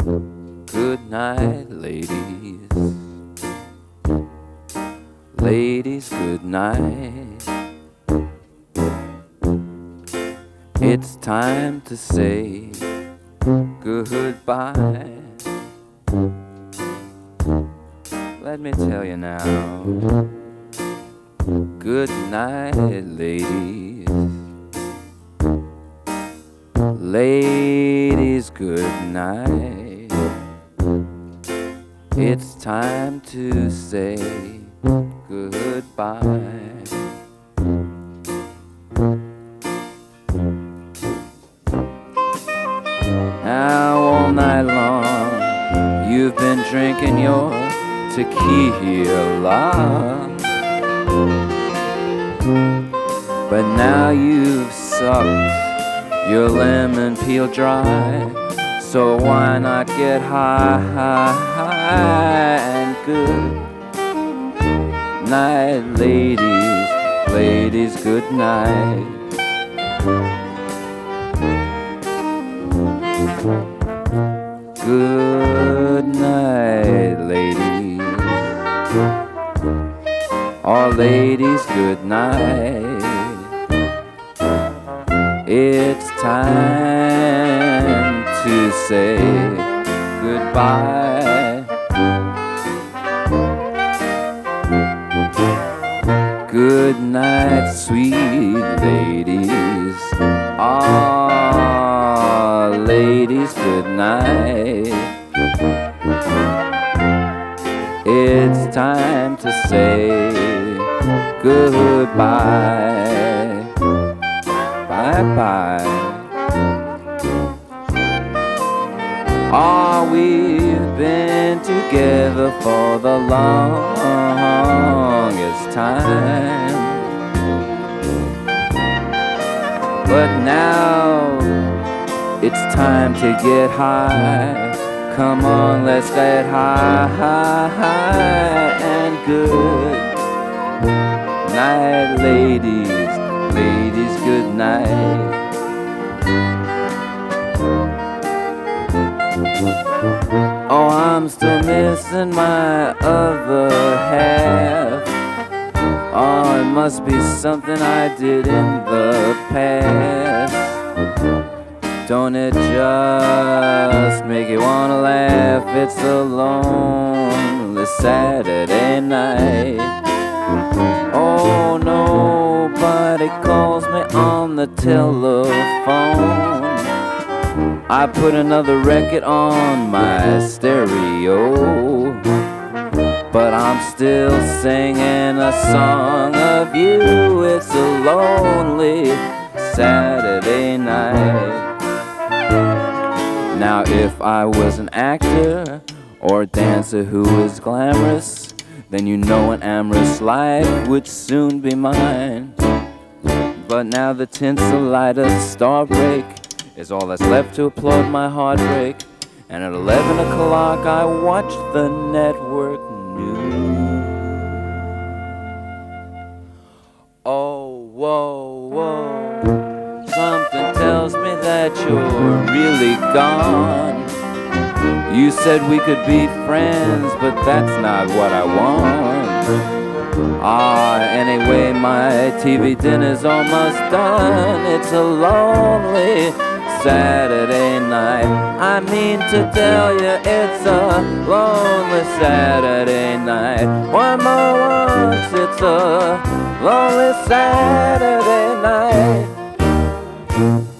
Good night, ladies. Ladies, good night. It's time to say goodbye. Let me tell you now. Good night, ladies. Ladies, good night. It's time to say goodbye. Now all night long you've been drinking your tequila, but now you've sucked your lemon peel dry. So why not get high and good night, ladies. Ladies, good night. Good night, ladies. All ladies, good night. It's time to say goodbye. Good night, sweet ladies. Ah, ladies, good night. It's time to say goodbye. Bye-bye. Ah, we've been together for the longest time, but now it's time to get high. Come on, let's get high and good night, ladies. Ladies, good night. Oh, I'm still missing my other half. Oh, it must be something I did in the past. Don't it just make you wanna laugh? It's a lonely Saturday night. Oh, nobody calls me on the telephone. I put another record on my stereo, but I'm still singing a song of you. It's a lonely Saturday night. Now if I was an actor or a dancer who was glamorous, then you know an amorous life would soon be mine. But now the tinsel light of star break is all that's left to applaud my heartbreak. And at 11 o'clock I watch the network news. Oh, whoa, whoa, something tells me that you're really gone. You said we could be friends, but that's not what I want. Ah, anyway, my TV dinner's almost done. It's a lonely Saturday night. I mean to tell you, it's a lonely Saturday night. One more once, it's a lonely Saturday night.